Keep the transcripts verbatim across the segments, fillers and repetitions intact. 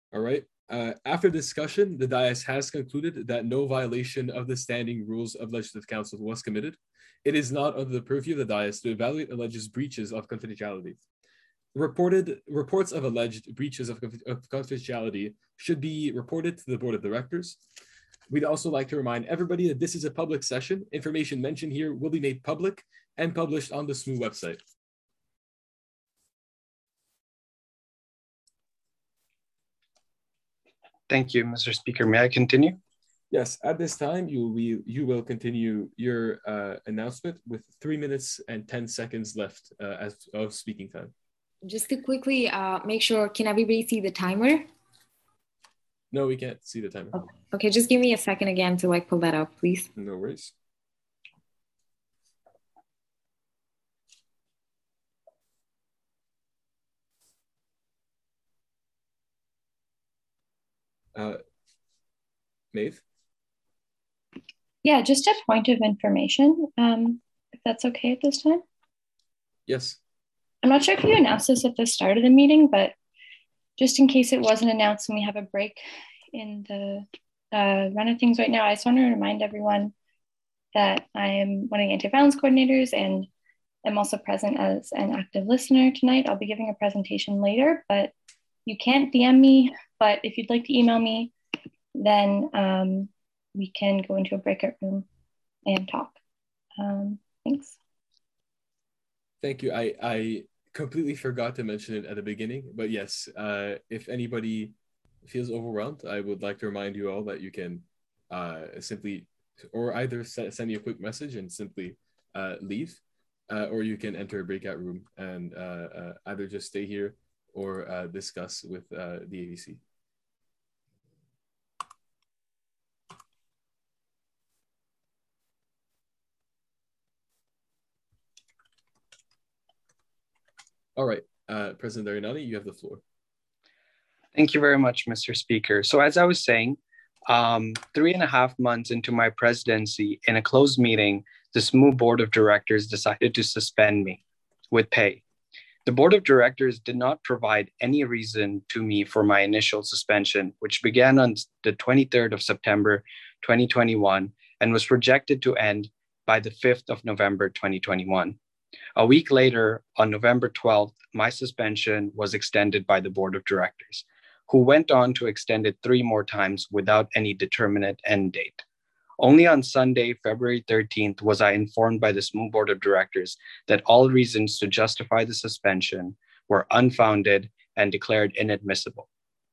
All right. Uh, after discussion, the dais has concluded that no violation of the standing rules of Legislative Council was committed. It is not under the purview of the dais to evaluate alleged breaches of confidentiality. Reported reports of alleged breaches of, of confidentiality should be reported to the board of directors. We'd also like to remind everybody that this is a public session. Information mentioned here will be made public and published on the S M U website. Thank you, Mister Speaker. May I continue? Yes, at this time, you will, be, you will continue your uh, announcement with three minutes and ten seconds left uh, as, of speaking time. Just to quickly uh, make sure, can everybody see the timer? No, we can't see the timer. Okay. okay, just give me a second again to like pull that up, please. No worries. Uh, Maeve? Yeah, just a point of information, um, if that's okay at this time. Yes. I'm not sure if you announced this at the start of the meeting, but just in case it wasn't announced and we have a break in the uh, run of things right now, I just want to remind everyone that I am one of the anti-violence coordinators and I'm also present as an active listener tonight. I'll be giving a presentation later, but you can't D M me, but if you'd like to email me, then um, we can go into a breakout room and talk. Um, thanks. Thank you. I, I completely forgot to mention it at the beginning, but yes, uh, if anybody feels overwhelmed, I would like to remind you all that you can uh, simply, or either send me a quick message and simply uh, leave, uh, or you can enter a breakout room and uh, uh, either just stay here or uh, discuss with uh, the A V C. All right, uh, President Arianani, you have the floor. Thank you very much, Mister Speaker. So as I was saying, um, three and a half months into my presidency, in a closed meeting, the S M U Board of Directors decided to suspend me with pay. The Board of Directors did not provide any reason to me for my initial suspension, which began on the twenty-third of September, twenty twenty-one, and was projected to end by the fifth of November, twenty twenty-one. A week later, on November twelfth, my suspension was extended by the Board of Directors, who went on to extend it three more times without any determinate end date. Only on Sunday, February thirteenth, was I informed by the S M U Board of Directors that all reasons to justify the suspension were unfounded and declared inadmissible.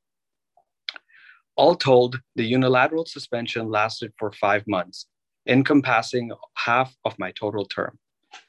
All told, the unilateral suspension lasted for five months, encompassing half of my total term.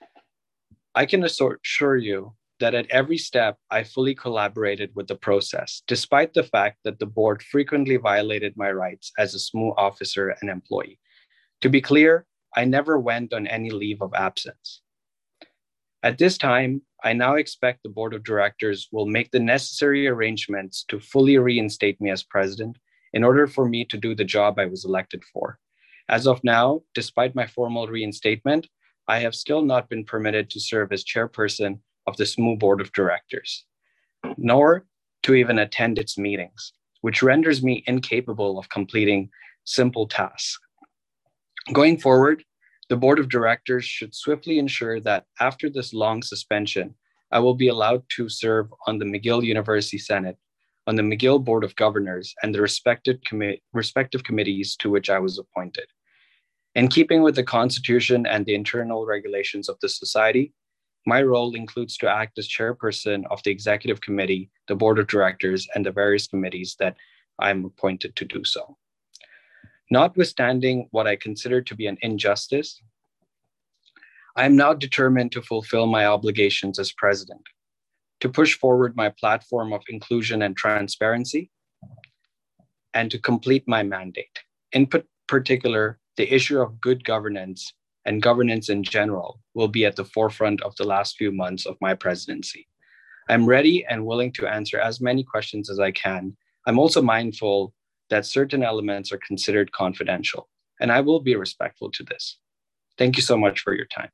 I can assure you that at every step, I fully collaborated with the process, despite the fact that the board frequently violated my rights as a S M U officer and employee. To be clear, I never went on any leave of absence. At this time, I now expect the Board of Directors will make the necessary arrangements to fully reinstate me as president in order for me to do the job I was elected for. As of now, despite my formal reinstatement, I have still not been permitted to serve as chairperson of the S M U Board of Directors, nor to even attend its meetings, which renders me incapable of completing simple tasks. Going forward, the Board of Directors should swiftly ensure that after this long suspension, I will be allowed to serve on the McGill University Senate, on the McGill Board of Governors, and the respective, commi- respective committees to which I was appointed. In keeping with the Constitution and the internal regulations of the Society, my role includes to act as chairperson of the Executive Committee, the Board of Directors, and the various committees that I'm appointed to do so. Notwithstanding what I consider to be an injustice, I am now determined to fulfill my obligations as president, to push forward my platform of inclusion and transparency, and to complete my mandate. In particular, the issue of good governance and governance in general will be at the forefront of the last few months of my presidency. I'm ready and willing to answer as many questions as I can. I'm also mindful that certain elements are considered confidential, and I will be respectful to this. Thank you so much for your time.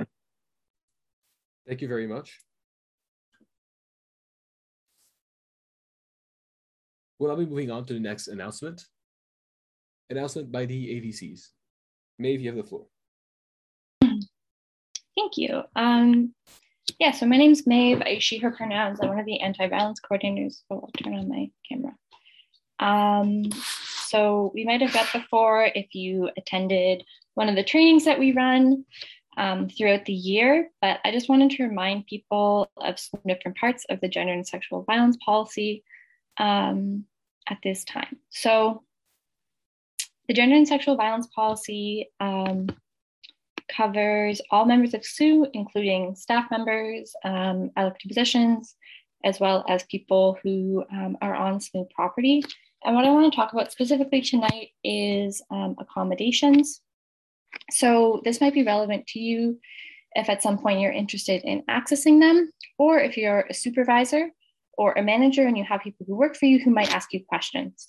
Thank you very much. We'll now be moving on to the next announcement. Announcement by the A V Cs. Maeve, you have the floor. Thank you. Um, yeah, so my name's Maeve. I use she, her pronouns. I'm one of the anti-violence coordinators. Oh, I'll turn on my camera. Um, so we might have met before if you attended one of the trainings that we run um, throughout the year, but I just wanted to remind people of some different parts of the gender and sexual violence policy um, at this time. So the gender and sexual violence policy um, covers all members of S U, including staff members, um, elected positions, as well as people who um, are on S M U property. And what I want to talk about specifically tonight is um, accommodations. So this might be relevant to you if at some point you're interested in accessing them, or if you're a supervisor or a manager and you have people who work for you who might ask you questions.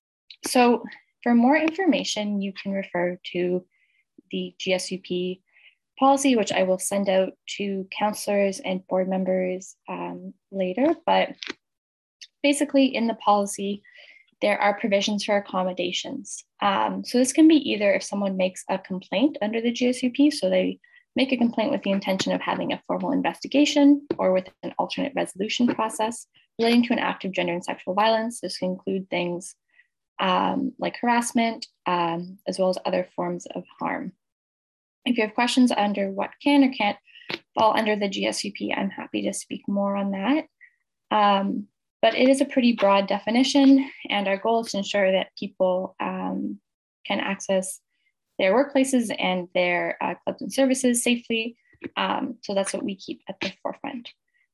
So for more information, you can refer to the G S U P policy, which I will send out to counselors and board members um, later. But basically in the policy, there are provisions for accommodations. Um, so this can be either if someone makes a complaint under the G S U P, so they make a complaint with the intention of having a formal investigation or with an alternate resolution process relating to an act of gender and sexual violence. This can include things um, like harassment, um, as well as other forms of harm. If you have questions under what can or can't fall under the G S U P, I'm happy to speak more on that. Um, but it is a pretty broad definition, and our goal is to ensure that people um, can access their workplaces and their uh, clubs and services safely. Um, so that's what we keep at the forefront.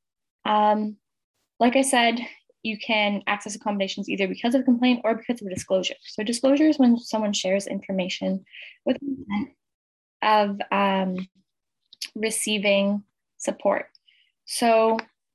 Um, like I said, you can access accommodations either because of a complaint or because of a disclosure. So disclosure is when someone shares information with intent of um, receiving support. So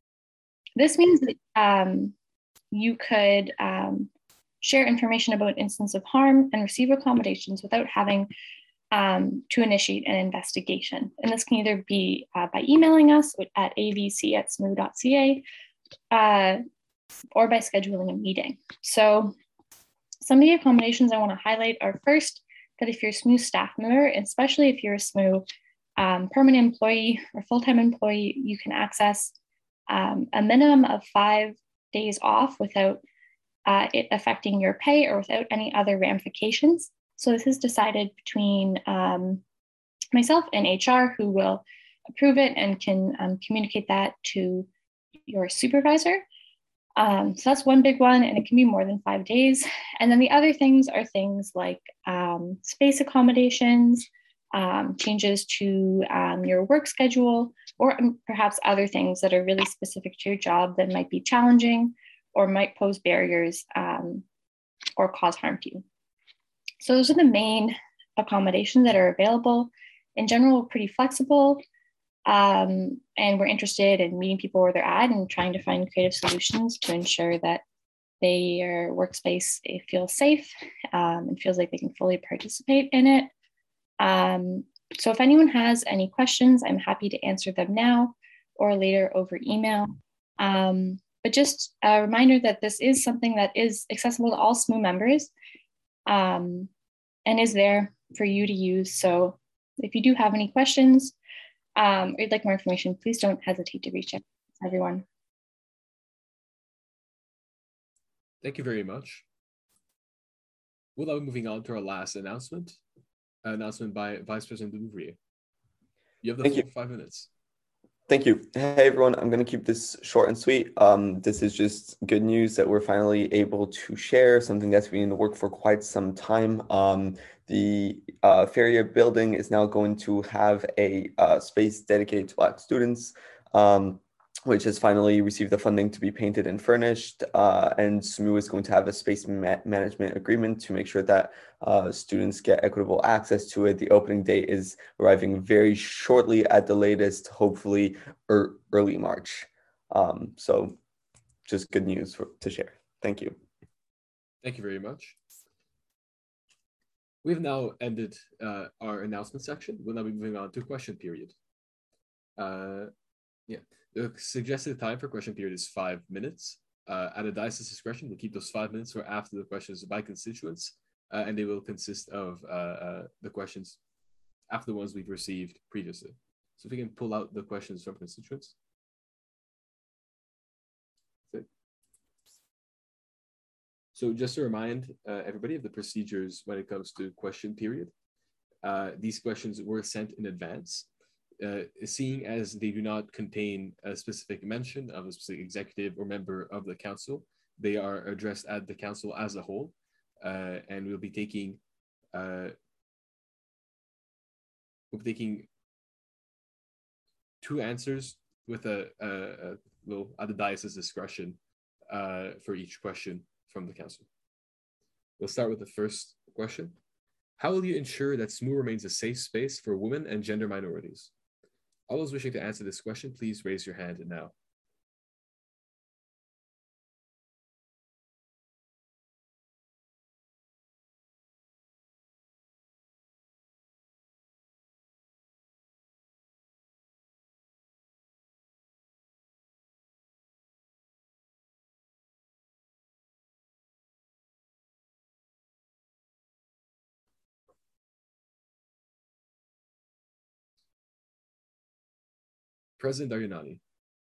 this means that um, you could um, share information about an instance of harm and receive accommodations without having um, to initiate an investigation. And this can either be uh, by emailing us at a v c at s m u dot c a uh, or by scheduling a meeting. So some of the accommodations I want to highlight are first, that if you're a S M U staff member, especially if you're a S M U um, permanent employee or full-time employee, you can access um, a minimum of five days off without uh, it affecting your pay or without any other ramifications. So this is decided between um, myself and H R, who will approve it and can um, communicate that to your supervisor. Um, so that's one big one, and it can be more than five days. And then the other things are things like um, space accommodations, um, changes to um, your work schedule, or perhaps other things that are really specific to your job that might be challenging or might pose barriers um, or cause harm to you. So those are the main accommodations that are available. In general, we're pretty flexible. Um, and we're interested in meeting people where they're at and trying to find creative solutions to ensure that their workspace feels safe um, and feels like they can fully participate in it. Um, so if anyone has any questions, I'm happy to answer them now or later over email. Um, but just a reminder that this is something that is accessible to all S M U members um, and is there for you to use. So if you do have any questions, Um, or you'd like more information, please don't hesitate to reach out to everyone. Thank you very much. We'll now be moving on to our last announcement, uh, announcement by Vice President Delouvrier. You have the full five minutes. Thank you. Hey, everyone. I'm going to keep this short and sweet. Um, this is just good news that we're finally able to share something that's been in the work for quite some time. Um, the uh, Feria building is now going to have a uh, space dedicated to Black students, um, which has finally received the funding to be painted and furnished. Uh, and S M U is going to have a space ma management agreement to make sure that uh, students get equitable access to it. The opening date is arriving very shortly at the latest, hopefully er early March. Um, so just good news for, to share. Thank you. Thank you very much. We've now ended uh, our announcement section. We'll now be moving on to question period. Uh, yeah, the suggested time for question period is five minutes. Uh, at a diocese discretion, we'll keep those five minutes for after the questions by constituents, uh, and they will consist of uh, uh, the questions after the ones we've received previously. So if we can pull out the questions from constituents. So just to remind uh, everybody of the procedures when it comes to question period. Uh, these questions were sent in advance. Uh, seeing as they do not contain a specific mention of a specific executive or member of the council, they are addressed at the council as a whole, uh, and we'll be taking uh, we'll be taking two answers with a, a, a little at the diocese discretion uh, for each question from the council. We'll start with the first question. How will you ensure that S M U remains a safe space for women and gender minorities? All those wishing to answer this question, please raise your hand now. President Daryanani.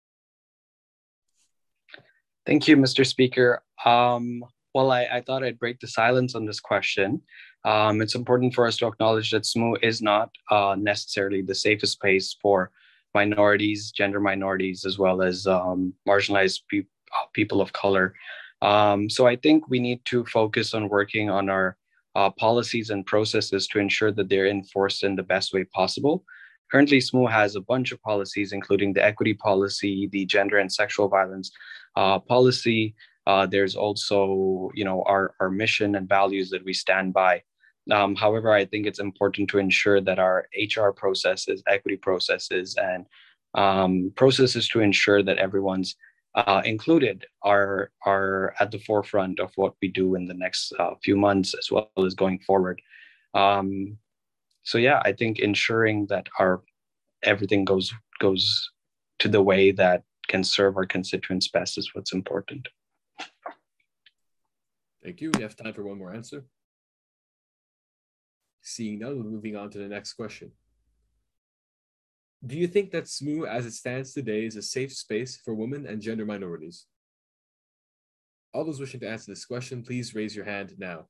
Thank you, Mister Speaker. Um, well, I, I thought I'd break the silence on this question. Um, it's important for us to acknowledge that S M U is not uh, necessarily the safest place for minorities, gender minorities, as well as um, marginalized pe- people of color. Um, so I think we need to focus on working on our uh, policies and processes to ensure that they're enforced in the best way possible. Currently, S M U has a bunch of policies, including the equity policy, the gender and sexual violence uh, policy. Uh, there's also, you know, our, our mission and values that we stand by. Um, however, I think it's important to ensure that our H R processes, equity processes, and um, processes to ensure that everyone's uh, included are, are at the forefront of what we do in the next uh, few months, as well as going forward. Um, So yeah, I think ensuring that our everything goes goes to the way that can serve our constituents best is what's important. Thank you. We have time for one more answer. Seeing none, we're moving on to the next question. Do you think that S M U as it stands today is a safe space for women and gender minorities? All those wishing to answer this question, please raise your hand now.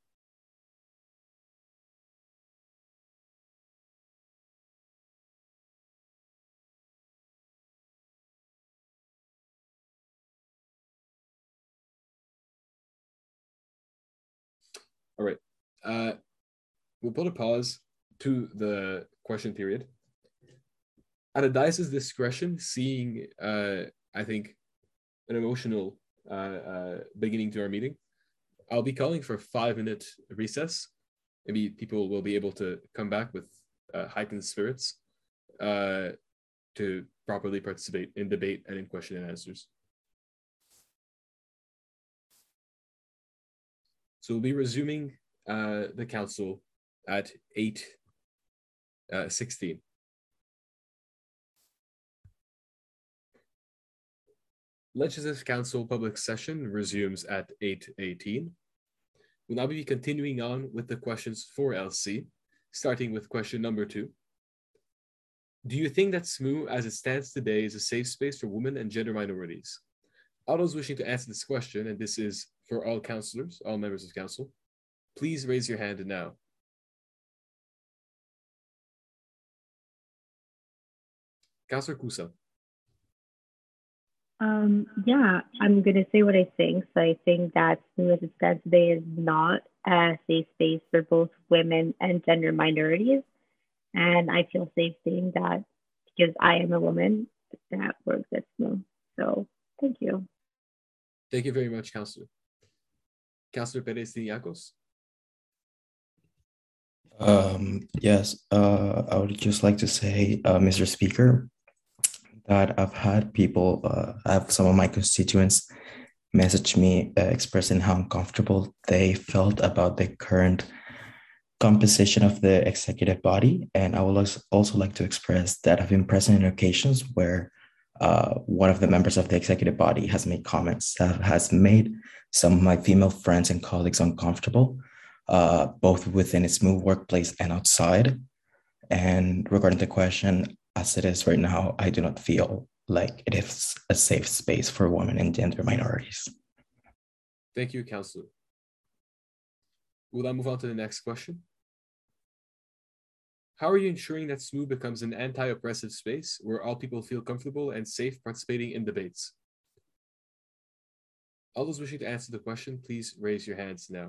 All right, uh, we'll put a pause to the question period. At a diocese discretion, seeing, uh, I think, an emotional uh, uh, beginning to our meeting, I'll be calling for a five-minute recess. Maybe people will be able to come back with uh, heightened spirits uh, to properly participate in debate and in question and answers. So we'll be resuming uh, the council at eight sixteen. Legislative Council public session resumes at eight eighteen. We'll now be continuing on with the questions for L C, starting with question number two. Do you think that S M U as it stands today is a safe space for women and gender minorities? All those wishing to answer this question, and this is for all councillors, all members of council, please raise your hand now. Councillor Kusa. Um, yeah, I'm going to say what I think. So I think that S M U as it stands today is not a safe space for both women and gender minorities. And I feel safe saying that because I am a woman that works at S M U. So thank you. Thank you very much, Councillor. Councillor Perez Diakos. Um, yes, uh, I would just like to say, uh, Mister Speaker, that I've had people, uh, I have some of my constituents message me uh, expressing how uncomfortable they felt about the current composition of the executive body. And I would also like to express that I've been present in occasions where uh, one of the members of the executive body has made comments that has made some of my female friends and colleagues uncomfortable, uh, both within its smooth workplace and outside. And regarding the question, as it is right now, I do not feel like it is a safe space for women and gender minorities. Thank you, Councillor. We'll now move on to the next question. How are you ensuring that S M U becomes an anti-oppressive space where all people feel comfortable and safe participating in debates? All those wishing to answer the question, please raise your hands now.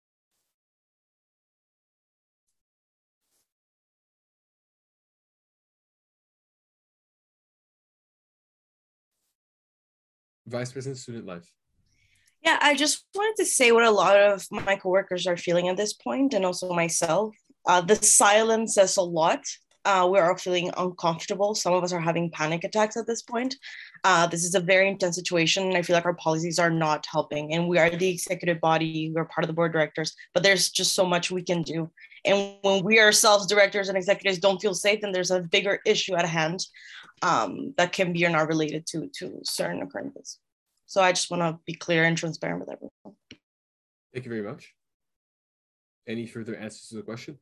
Vice President, Student Life. Yeah, I just wanted to say what a lot of my coworkers are feeling at this point, and also myself. Uh, the silence says a lot. Uh, we're all feeling uncomfortable. Some of us are having panic attacks at this point. Uh, this is a very intense situation, and I feel like our policies are not helping. And we are the executive body, we're part of the board of directors, but there's just so much we can do. And when we ourselves, directors and executives, don't feel safe, then there's a bigger issue at hand um, that can be or not related to, to certain occurrences. So I just want to be clear and transparent with everyone. Thank you very much. Any further answers to the question?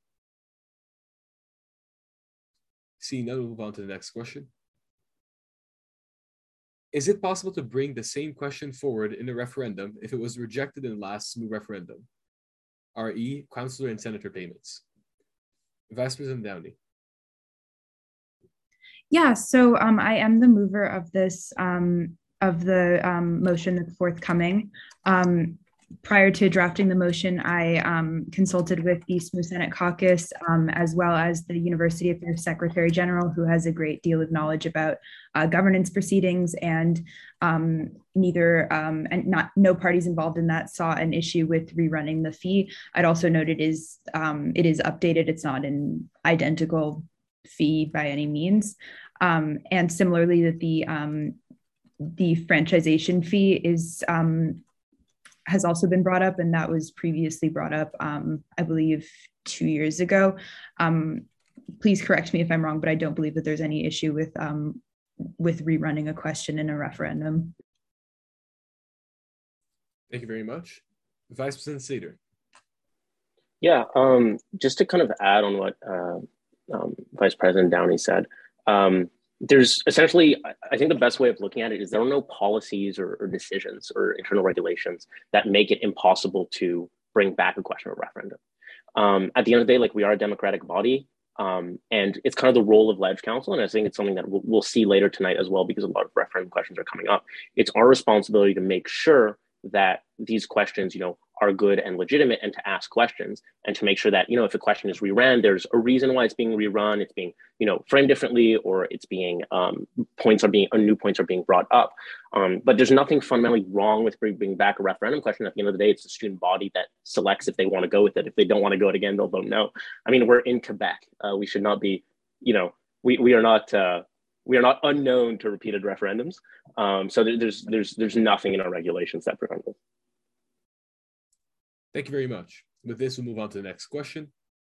Seeing none, we'll move on to the next question. Is it possible to bring the same question forward in a referendum if it was rejected in the last S M U referendum? R E, Councillor and Senator payments. Vice President Downey. Yeah, so um, I am the mover of this, um, of the um, motion that's forthcoming. Um, prior to drafting the motion, I um, consulted with the S M U Senate Caucus, um, as well as the University Affairs Secretary General, who has a great deal of knowledge about uh, governance proceedings, and um, neither, um, and not, no parties involved in that saw an issue with rerunning the fee. I'd also note it is, um, it is updated. It's not an identical fee by any means. Um, and similarly, that the um, the franchisation fee is um, has also been brought up, and that was previously brought up, um, I believe, two years ago. Um, please correct me if I'm wrong, but I don't believe that there's any issue with um, with rerunning a question in a referendum. Thank you very much. Vice President Sater. Yeah, um, just to kind of add on what uh, um, Vice President Downey said, um, there's essentially, I think the best way of looking at it is there are no policies or, or decisions or internal regulations that make it impossible to bring back a question of referendum. Um, at the end of the day, like, we are a democratic body, um, and it's kind of the role of Ledge Council, and I think it's something that we'll, we'll see later tonight as well, because a lot of referendum questions are coming up. It's our responsibility to make sure that these questions, you know, are good and legitimate, and to ask questions, and to make sure that, you know, if a question is rerun, there's a reason why it's being rerun, it's being, you know, framed differently, or it's being, um, points are being, or new points are being brought up. Um, but there's nothing fundamentally wrong with bringing back a referendum question. At the end of the day, it's the student body that selects if they want to go with it. If they don't want to go it again, they'll vote no. I mean, we're in Quebec. Uh, we should not be, you know, we, we are not, uh, we are not unknown to repeated referendums. Um, so there, there's, there's, there's nothing in our regulations that prevent it. Thank you very much. With this, we'll move on to the next question.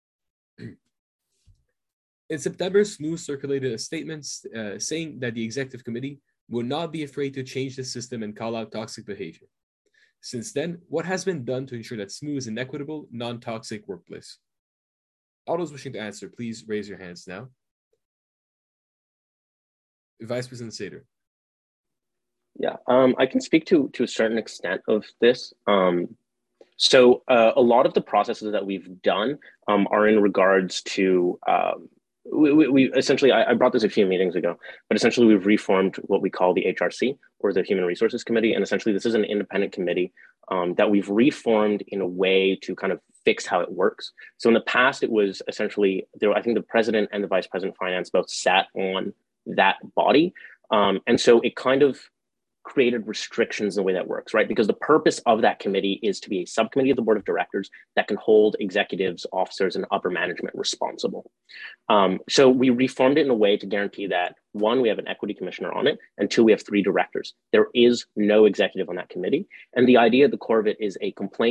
In September, S M U circulated a statement uh, saying that the executive committee would not be afraid to change the system and call out toxic behavior. Since then, what has been done to ensure that S M U is an equitable, non-toxic workplace? All those wishing to answer, please raise your hands now. Vice President Sater. Yeah, um, I can speak to, to a certain extent of this. Um, So uh, a lot of the processes that we've done um, are in regards to, um, we, we, we essentially, I, I brought this a few meetings ago, but essentially we've reformed what we call the H R C, or the Human Resources Committee. And essentially this is an independent committee um, that we've reformed in a way to kind of fix how it works. So in the past, it was essentially, there, I think the president and the vice president of finance both sat on that body. Um, and so it kind of created restrictions in the way that works, right? Because the purpose of that committee is to be a subcommittee of the board of directors that can hold executives, officers, and upper management responsible. Um, so we reformed it in a way to guarantee that, one, we have an equity commissioner on it, and two, we have three directors. There is no executive on that committee. And the idea at the core of it is a complaint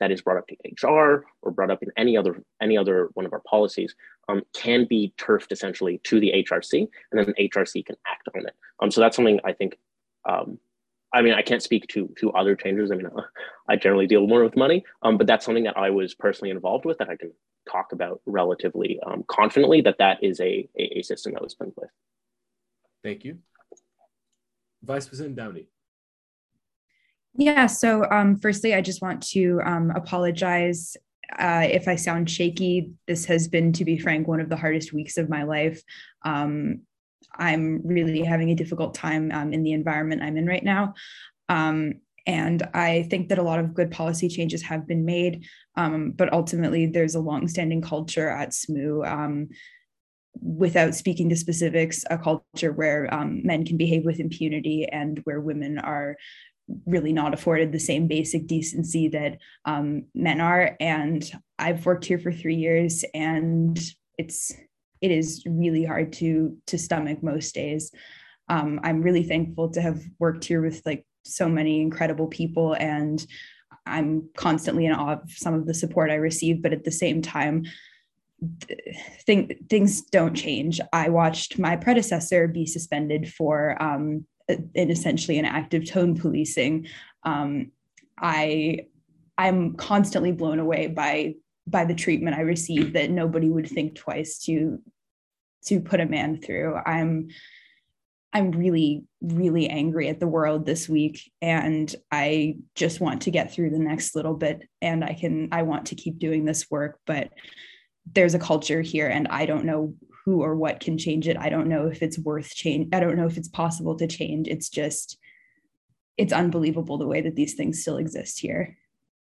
that is brought up to H R or brought up in any other any other one of our policies um, can be turfed essentially to the H R C, and then the H R C can act on it. Um, so that's something I think. Um, I mean, I can't speak to to other changes. I mean, uh, I generally deal more with money, um, but that's something that I was personally involved with that I can talk about relatively um, confidently. That that is a, a a system that was put in place. Thank you, Vice President Downey. Yeah, so um, firstly, I just want to um, apologize uh, if I sound shaky. This has been, to be frank, one of the hardest weeks of my life. Um, I'm really having a difficult time um, in the environment I'm in right now. Um, and I think that a lot of good policy changes have been made, um, but ultimately there's a longstanding culture at S M U, um, without speaking to specifics, a culture where um, men can behave with impunity and where women are really not afforded the same basic decency that um, men are. And I've worked here for three years and it's it is really hard to to stomach most days. Um, I'm really thankful to have worked here with like so many incredible people, and I'm constantly in awe of some of the support I receive. But at the same time, th- things don't change. I watched my predecessor be suspended for um, in essentially an act of tone policing. Um, I I'm constantly blown away by by the treatment I receive that nobody would think twice to to put a man through. I'm I'm really, really angry at the world this week, and I just want to get through the next little bit, and I can I want to keep doing this work, but there's a culture here and I don't know who or what can change it. I don't know if it's worth change. I don't know if it's possible to change. It's just, it's unbelievable the way that these things still exist here.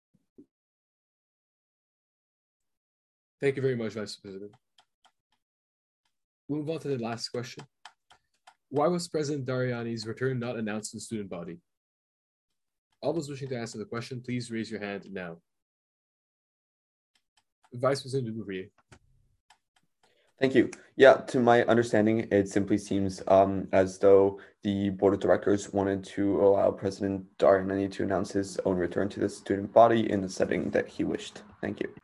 Thank you very much, Vice President. We'll move on to the last question. Why was President Dariani's return not announced to the student body? All those wishing to answer the question, please raise your hand now. Vice President Dubouriez. Thank you. Yeah, to my understanding, it simply seems um, as though the board of directors wanted to allow President Dariani to announce his own return to the student body in the setting that he wished. Thank you.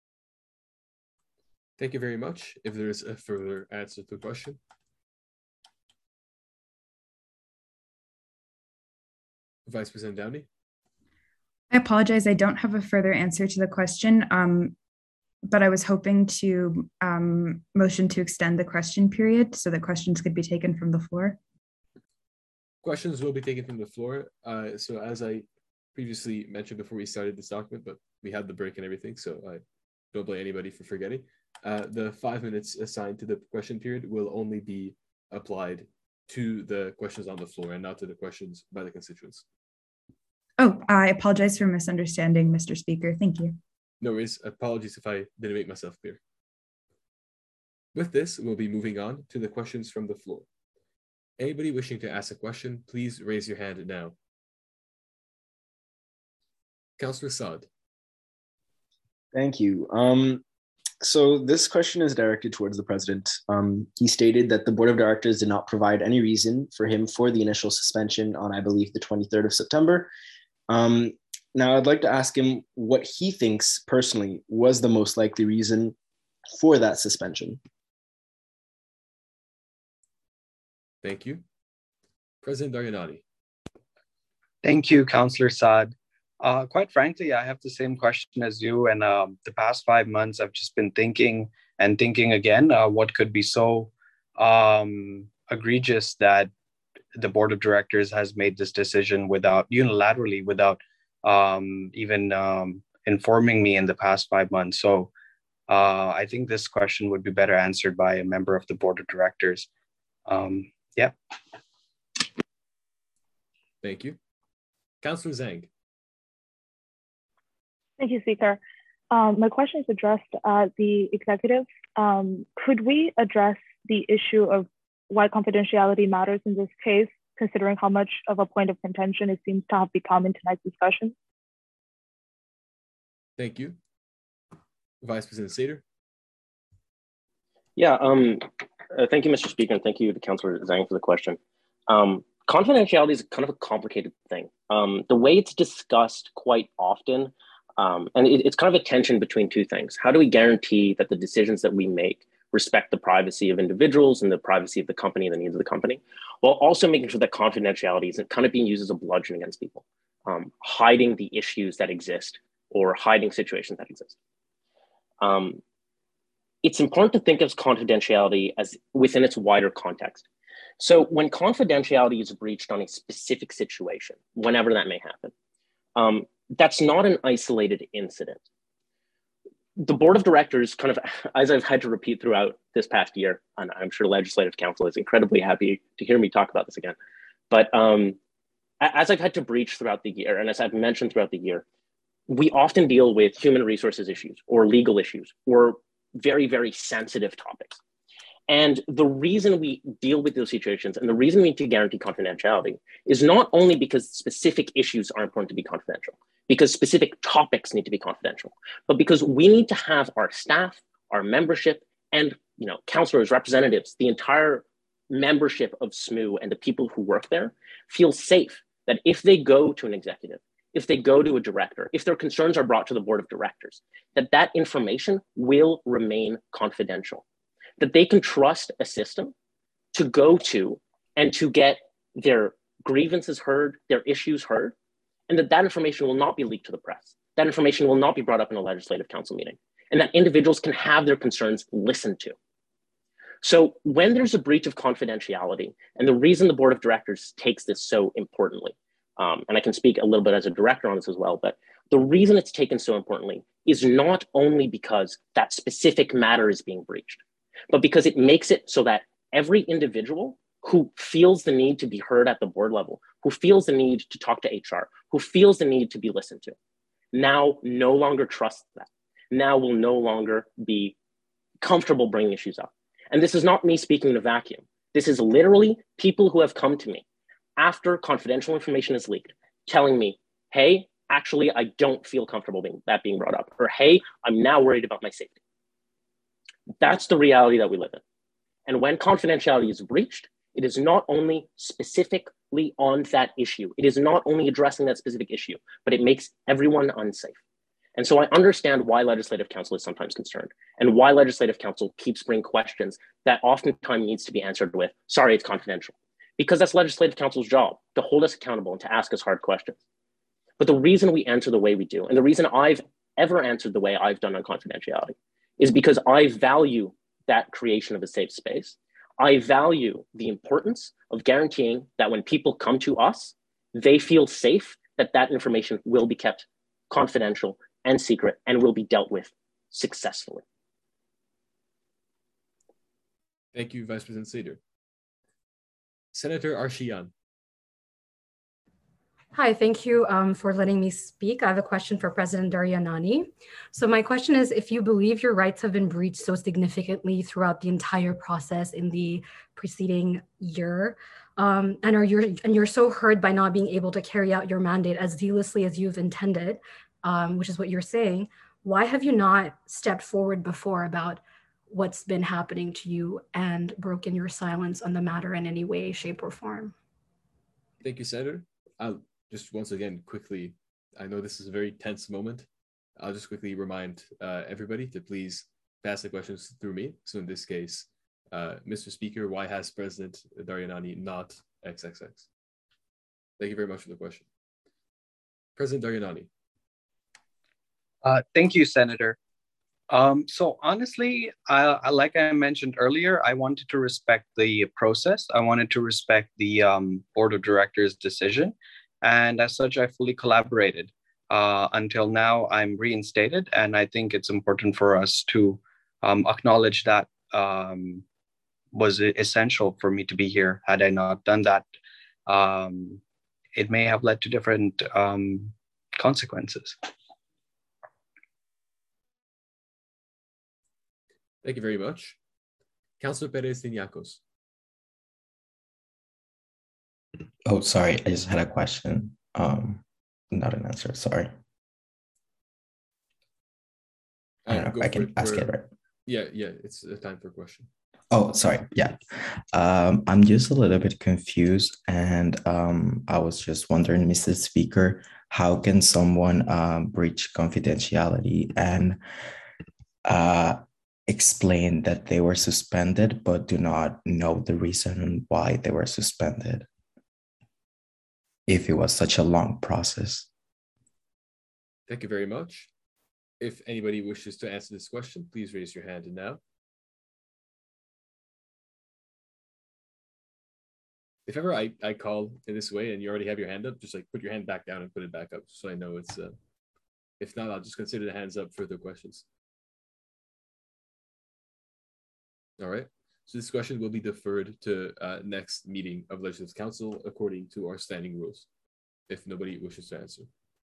Thank you very much. If there is a further answer to the question. Vice President Downey. I apologize. I don't have a further answer to the question, um, but I was hoping to um, motion to extend the question period so that questions could be taken from the floor. Questions will be taken from the floor. Uh, so as I previously mentioned before we started this document, but we had the break and everything, so I don't blame anybody for forgetting. Uh, the five minutes assigned to the question period will only be applied to the questions on the floor and not to the questions by the constituents. Oh, I apologize for misunderstanding, Mister Speaker. Thank you. No worries. Apologies if I didn't make myself clear. With this, we'll be moving on to the questions from the floor. Anybody wishing to ask a question, please raise your hand now. Councillor Saad. Thank you. Um, so this question is directed towards the president. Um, he stated that the board of directors did not provide any reason for him for the initial suspension on, I believe, the twenty-third of September. Um, now, I'd like to ask him what he thinks personally was the most likely reason for that suspension. Thank you. President Dariani. Thank you, Councillor Saad. Uh, quite frankly, I have the same question as you. And um, the past five months, I've just been thinking and thinking again, uh, what could be so um, egregious that the board of directors has made this decision without unilaterally, without um, even um, informing me in the past five months. So uh, I think this question would be better answered by a member of the board of directors. Um, yeah. Thank you. Councillor Zhang. Thank you, Speaker. Um, my question is addressed at the executive. Um, could we address the issue of why confidentiality matters in this case, considering how much of a point of contention it seems to have become in tonight's discussion? Thank you. Vice President Sater. Yeah, um, uh, thank you, Mister Speaker, and thank you to Councillor Zhang for the question. Um, confidentiality is kind of a complicated thing. Um, the way it's discussed quite often Um, and it, it's kind of a tension between two things. How do we guarantee that the decisions that we make respect the privacy of individuals and the privacy of the company and the needs of the company, while also making sure that confidentiality isn't kind of being used as a bludgeon against people, um, hiding the issues that exist or hiding situations that exist. Um, it's important to think of confidentiality as within its wider context. So when confidentiality is breached on a specific situation, whenever that may happen, um, that's not an isolated incident. The board of directors kind of, as I've had to repeat throughout this past year, and I'm sure Legislative Council is incredibly happy to hear me talk about this again, but um, as I've had to breach throughout the year, and as I've mentioned throughout the year, we often deal with human resources issues or legal issues or very, very sensitive topics. And the reason we deal with those situations and the reason we need to guarantee confidentiality is not only because specific issues are important to be confidential, because specific topics need to be confidential, but because we need to have our staff, our membership, and you know, councilors, representatives, the entire membership of S M U and the people who work there feel safe that if they go to an executive, if they go to a director, if their concerns are brought to the board of directors, that that information will remain confidential, that they can trust a system to go to and to get their grievances heard, their issues heard, and that that information will not be leaked to the press. That information will not be brought up in a legislative council meeting, and that individuals can have their concerns listened to. So when there's a breach of confidentiality, and the reason the board of directors takes this so importantly, um, and I can speak a little bit as a director on this as well, but the reason it's taken so importantly is not only because that specific matter is being breached, but because it makes it so that every individual who feels the need to be heard at the board level, who feels the need to talk to H R, who feels the need to be listened to, now no longer trusts that. Now will no longer be comfortable bringing issues up. And this is not me speaking in a vacuum. This is literally people who have come to me after confidential information is leaked, telling me, hey, actually, I don't feel comfortable being, that being brought up, or hey, I'm now worried about my safety. That's the reality that we live in. And when confidentiality is breached, it is not only specifically on that issue. It is not only addressing that specific issue, but it makes everyone unsafe. And so I understand why Legislative Council is sometimes concerned and why Legislative Council keeps bringing questions that oftentimes needs to be answered with, sorry, it's confidential. Because that's Legislative Council's job, to hold us accountable and to ask us hard questions. But the reason we answer the way we do, and the reason I've ever answered the way I've done on confidentiality, is because I value that creation of a safe space. I value the importance of guaranteeing that when people come to us, they feel safe that that information will be kept confidential and secret and will be dealt with successfully. Thank you, Vice President Seder. Senator Arshiyan. Hi, thank you um, for letting me speak. I have a question for President Daryanani. So my question is, if you believe your rights have been breached so significantly throughout the entire process in the preceding year, um, and, are you're, and you're so hurt by not being able to carry out your mandate as zealously as you've intended, um, which is what you're saying, why have you not stepped forward before about what's been happening to you and broken your silence on the matter in any way, shape, or form? Thank you, Senator. I'll just once again, quickly, I know this is a very tense moment. I'll just quickly remind uh, everybody to please pass the questions through me. So in this case, uh, Mister Speaker, why has President Daryanani not X X X? Thank you very much for the question. President Daryanani. Uh, thank you, Senator. Um, so honestly, I, I, like I mentioned earlier, I wanted to respect the process. I wanted to respect the um, board of directors' decision. And as such, I fully collaborated. Uh, until now, I'm reinstated. And I think it's important for us to um, acknowledge that um, was essential for me to be here. Had I not done that, um, it may have led to different um, consequences. Thank you very much. Councilor Perez Tiniacos. Oh, sorry. I just had a question. Um, not an answer. Sorry. I don't know if I can ask it right. Yeah, yeah, it's a time for a question. Oh, sorry. Yeah. Um, I'm just a little bit confused. And um, I was just wondering, Mister Speaker, how can someone um, breach confidentiality and uh, explain that they were suspended, but do not know the reason why they were suspended, if it was such a long process? Thank you very much. If anybody wishes to answer this question, please raise your hand now. If ever I, I call in this way and you already have your hand up, just like put your hand back down and put it back up so I know it's, uh, if not, I'll just consider the hands up for the questions. All right, so this question will be deferred to uh, next meeting of Legislative Council according to our standing rules, if nobody wishes to answer.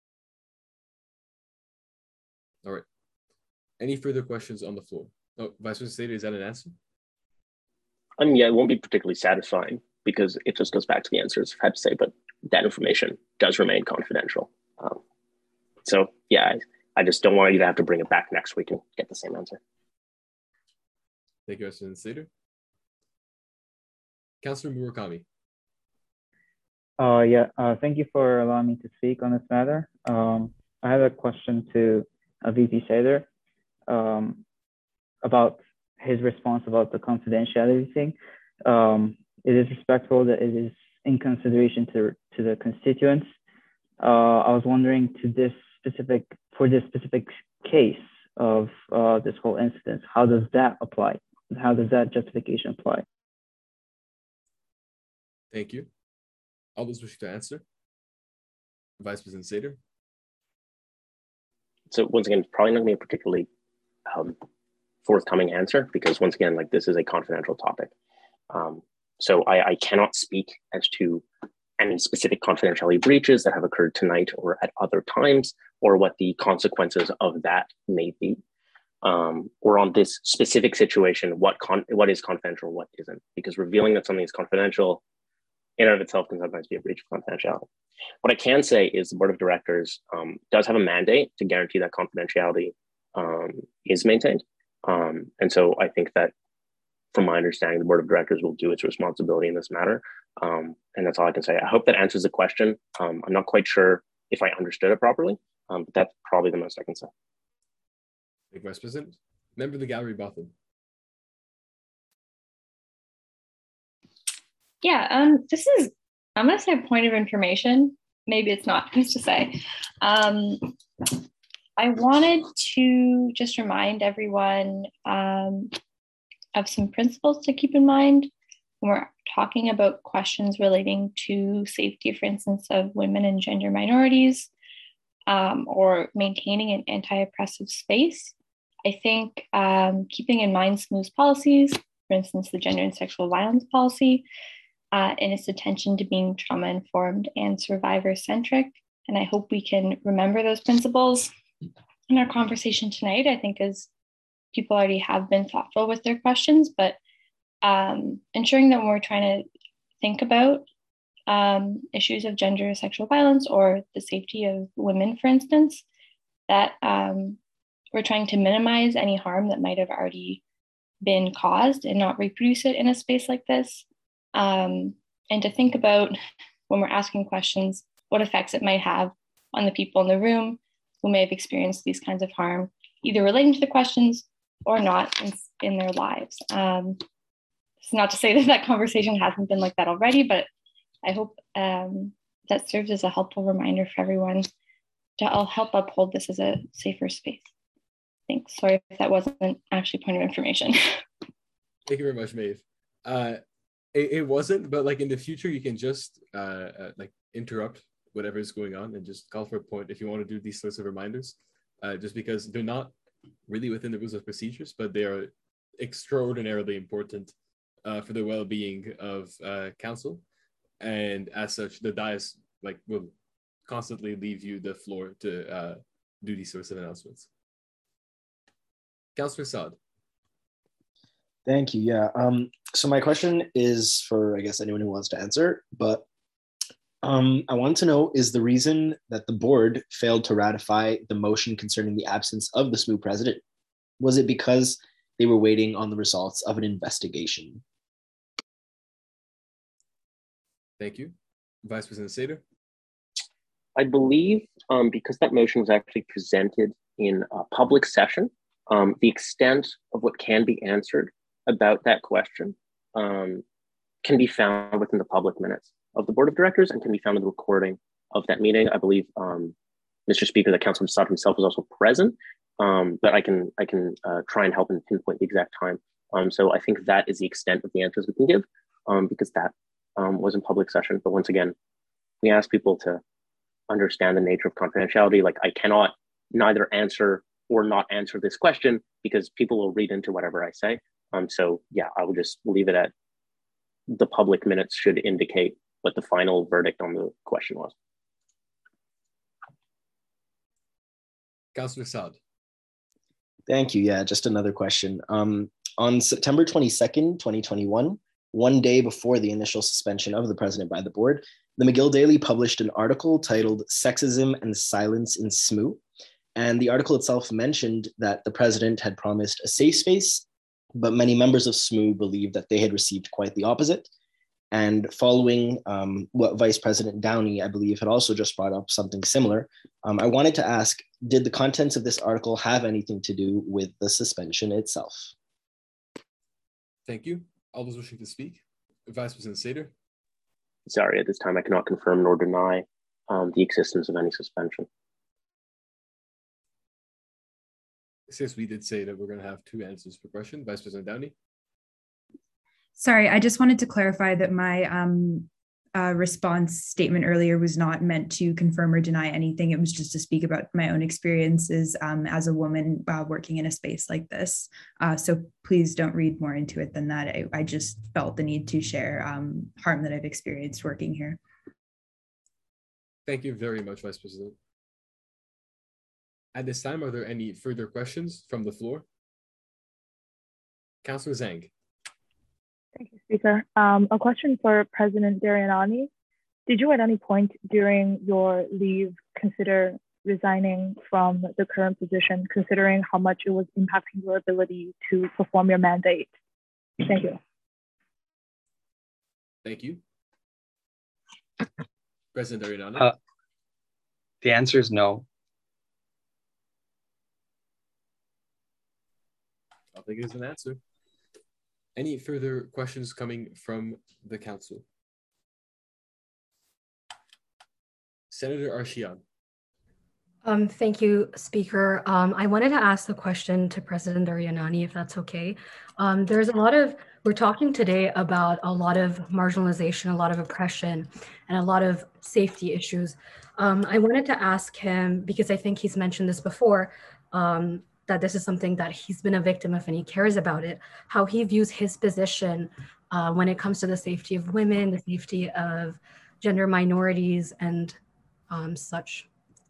All right, any further questions on the floor? Oh, Vice President Sader, is that an answer? I mean, yeah, it won't be particularly satisfying because it just goes back to the answers I've had to say, but that information does remain confidential. Um, so yeah, I, I just don't want you to have to bring it back next week and get the same answer. Thank you, Vice President Sader. Councilor Murakami. Uh, yeah, uh, thank you for allowing me to speak on this matter. Um, I have a question to uh, V P Sader um, about his response about the confidentiality thing. Um, it is respectful that it is in consideration to, to the constituents. Uh, I was wondering to this specific, for this specific case of uh, this whole incident, how does that apply? How does that justification apply? Thank you. All those wishing to answer? Vice President Sader. So once again, it's probably not going to be a particularly um, forthcoming answer because once again, like this is a confidential topic. Um, so I, I cannot speak as to any specific confidentiality breaches that have occurred tonight or at other times, or what the consequences of that may be. Um, or on this specific situation, what con what is confidential, what isn't, because revealing that something is confidential in and of itself can sometimes be a breach of confidentiality. What I can say is the board of directors um, does have a mandate to guarantee that confidentiality um, is maintained. Um, and so I think that from my understanding, the board of directors will do its responsibility in this matter. Um, and that's all I can say. I hope that answers the question. Um, I'm not quite sure if I understood it properly, um, but that's probably the most I can say. Thank you, Vice President. Member of the gallery, Botham. Yeah, um, this is, I'm going to say a point of information. Maybe it's not, who's to say. Um, I wanted to just remind everyone um, of some principles to keep in mind when we're talking about questions relating to safety, for instance, of women and gender minorities, um, or maintaining an anti-oppressive space. I think um, keeping in mind SMOO's policies, for instance, the gender and sexual violence policy, uh, and its attention to being trauma-informed and survivor-centric. And I hope we can remember those principles in our conversation tonight. I think as people already have been thoughtful with their questions, but um, ensuring that when we're trying to think about um, issues of gender or sexual violence or the safety of women, for instance, that um, we're trying to minimize any harm that might have already been caused and not reproduce it in a space like this. Um, and to think about when we're asking questions, what effects it might have on the people in the room who may have experienced these kinds of harm, either relating to the questions or not in, in their lives. Um, it's not to say that that conversation hasn't been like that already, but I hope um, that serves as a helpful reminder for everyone to help uphold this as a safer space. Thanks. Sorry if that wasn't actually point of information. Thank you very much, Maeve. Uh, it, it wasn't, but like in the future, you can just uh, uh, like interrupt whatever is going on and just call for a point if you want to do these sorts of reminders, uh, just because they're not really within the rules of procedures, but they are extraordinarily important uh, for the well-being of uh, council. And as such, the dais like will constantly leave you the floor to uh, do these sorts of announcements. Councillor Saad. Thank you. Yeah. Um, so my question is for, I guess, anyone who wants to answer, but um, I want to know, is the reason that the board failed to ratify the motion concerning the absence of the S M U president, was it because they were waiting on the results of an investigation. Thank you. Vice President Sater. I believe um, because that motion was actually presented in a public session, um, the extent of what can be answered about that question um, can be found within the public minutes of the Board of Directors and can be found in the recording of that meeting. I believe um, Mister Speaker, the Councilman Saad himself was also present, um, but I can I can uh, try and help and pinpoint the exact time. Um, so I think that is the extent of the answers we can give um, because that um, was in public session. But once again, we ask people to understand the nature of confidentiality. Like I cannot neither answer or not answer this question because people will read into whatever I say. Um, so yeah, I will just leave it at the public minutes should indicate what the final verdict on the question was. Councilor Saad. Thank you. Yeah, just another question. Um, on September twenty-second, twenty twenty-one, one day before the initial suspension of the president by the board, the McGill Daily published an article titled Sexism and Silence in S M U. And the article itself mentioned that the president had promised a safe space, but many members of S M U believed that they had received quite the opposite. And following um, what Vice President Downey, I believe, had also just brought up something similar, um, I wanted to ask, did the contents of this article have anything to do with the suspension itself? Thank you. All those wishing to speak. Vice President Sater. Sorry, at this time I cannot confirm nor deny um, the existence of any suspension. Since we did say that we're going to have two answers per question, Vice President Downey. Sorry, I just wanted to clarify that my um, uh, response statement earlier was not meant to confirm or deny anything. It was just to speak about my own experiences um, as a woman uh, working in a space like this. Uh, so please don't read more into it than that. I, I just felt the need to share um, harm that I've experienced working here. Thank you very much, Vice President. At this time, are there any further questions from the floor? Councilor Zhang. Thank you, Speaker. Um, a question for President Daryanani. Did you at any point during your leave consider resigning from the current position, considering how much it was impacting your ability to perform your mandate? Thank you. Thank you. President Daryanani. Uh, the answer is no. I'll think it is an answer. Any further questions coming from the council? Senator Arshiyan. Um, thank you, Speaker. Um, I wanted to ask the question to President Daryanani, if that's okay. Um, there's a lot of, we're talking today about a lot of marginalization, a lot of oppression, and a lot of safety issues. Um, I wanted to ask him, because I think he's mentioned this before, um, that this is something that he's been a victim of and he cares about it, how he views his position uh, when it comes to the safety of women, the safety of gender minorities, and um, such.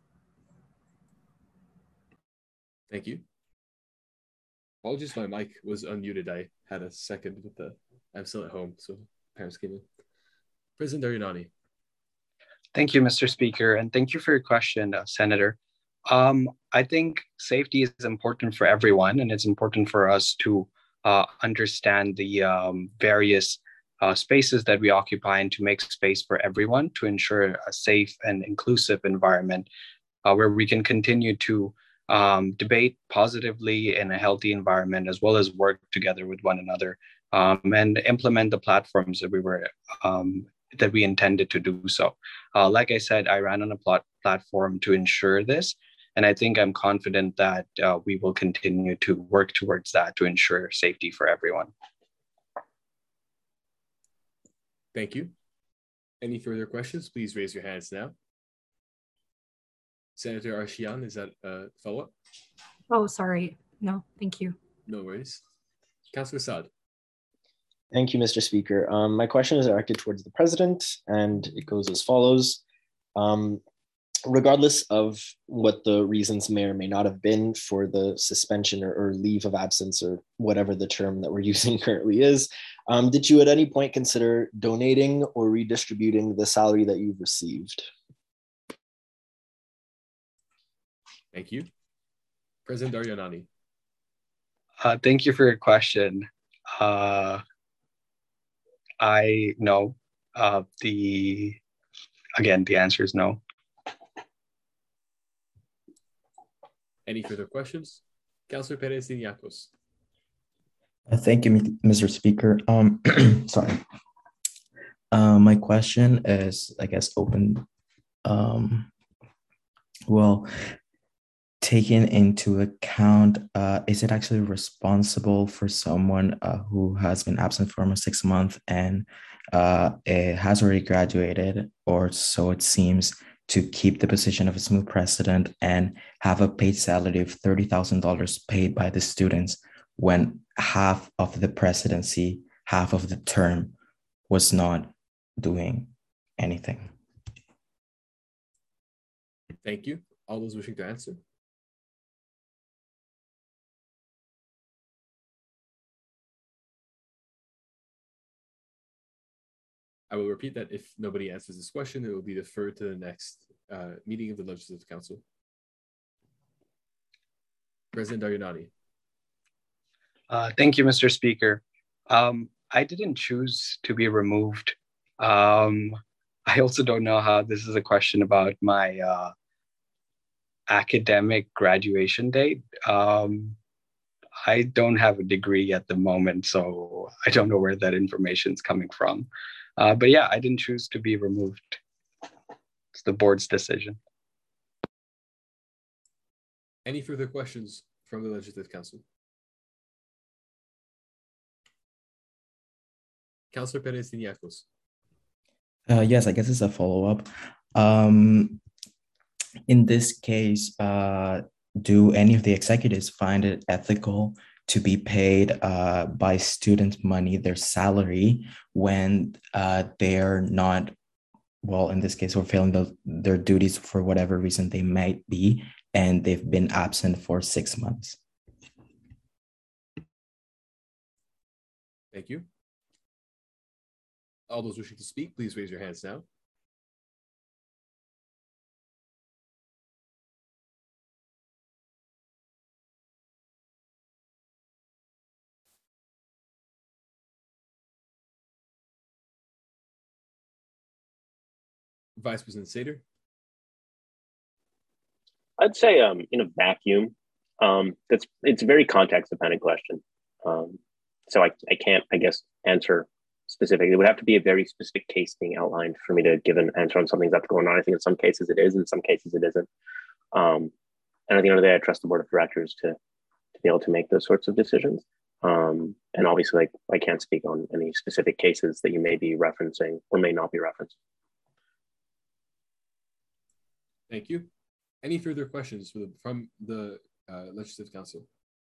Thank you. Apologies, my mic was unmuted. I had a second with the, I'm still at home, so parents came in. President Daryanani. Thank you, Mister Speaker, and thank you for your question, uh, Senator. Um, I think safety is important for everyone, and it's important for us to uh, understand the um, various uh, spaces that we occupy and to make space for everyone to ensure a safe and inclusive environment uh, where we can continue to um, debate positively in a healthy environment, as well as work together with one another um, and implement the platforms that we were um, that we intended to do so. Uh, like I said, I ran on a plot platform to ensure this. And I think I'm confident that uh, we will continue to work towards that to ensure safety for everyone. Thank you. Any further questions? Please raise your hands now. Senator Arshiyan, is that a follow-up? Oh, sorry. No, thank you. No worries. Councilor Saad. Thank you, Mister Speaker. Um, my question is directed towards the president, and it goes as follows. Um, Regardless of what the reasons may or may not have been for the suspension or, or leave of absence, or whatever the term that we're using currently is, um, did you at any point consider donating or redistributing the salary that you've received? Thank you. President Daryanani. Uh, thank you for your question. Uh, I no. Uh, the again, the answer is no. Any further questions? Councilor Perez Iñakos. Uh, Thank you, Mister Speaker. Um, sorry. Uh, my question is, I guess, open. Um, well, taking into account, uh, is it actually responsible for someone uh, who has been absent for almost six months and uh, it has already graduated, or so it seems, to keep the position of a SMU president and have a paid salary of thirty thousand dollars paid by the students when half of the presidency, half of the term was not doing anything? Thank you. All those wishing to answer. I will repeat that if nobody answers this question, it will be deferred to the next uh, meeting of the Legislative Council. President Daryanani. Uh, thank you, Mister Speaker. Um, I didn't choose to be removed. Um, I also don't know how this is a question about my uh, academic graduation date. Um, I don't have a degree at the moment, so I don't know where that information is coming from. Uh, but yeah, I didn't choose to be removed. It's the board's decision. Any further questions from the Legislative Council? Councilor Perez Iñakos. Uh, yes, I guess it's a follow-up. Um, in this case, uh, do any of the executives find it ethical to be paid uh, by student money, their salary, when uh, they're not, well, in this case, we're failing the, their duties for whatever reason they might be, and they've been absent for six months? Thank you. All those wishing to speak, please raise your hands now. Vice President Sater. I'd say um, in a vacuum, um, that's it's a very context-dependent question. Um, so I, I can't, I guess, answer specifically. It would have to be a very specific case being outlined for me to give an answer on something that's going on. I think in some cases it is, in some cases it isn't. Um, and at the end of the day, I trust the board of directors to, to be able to make those sorts of decisions. Um, and obviously, like, I can't speak on any specific cases that you may be referencing or may not be referencing. Thank you. Any further questions for the, from the uh, Legislative Council?